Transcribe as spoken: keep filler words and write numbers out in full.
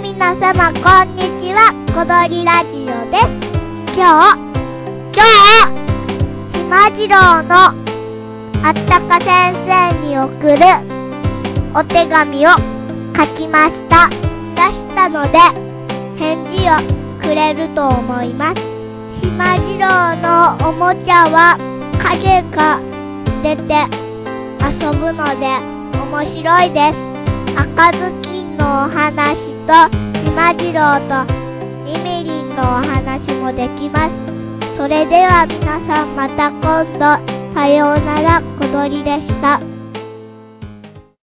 皆様こんにちは、小鳥ラジオです。今日、今日、しまじろうのあったか先生に送るお手紙を書きました。出したので、返事をくれると思います。しまじろうのおもちゃは影が出て遊ぶので面白いです。赤ずきんのお話としまじろうとみみりんのお話もできます。それでは皆さんまた今度。さようなら、小鳥でした。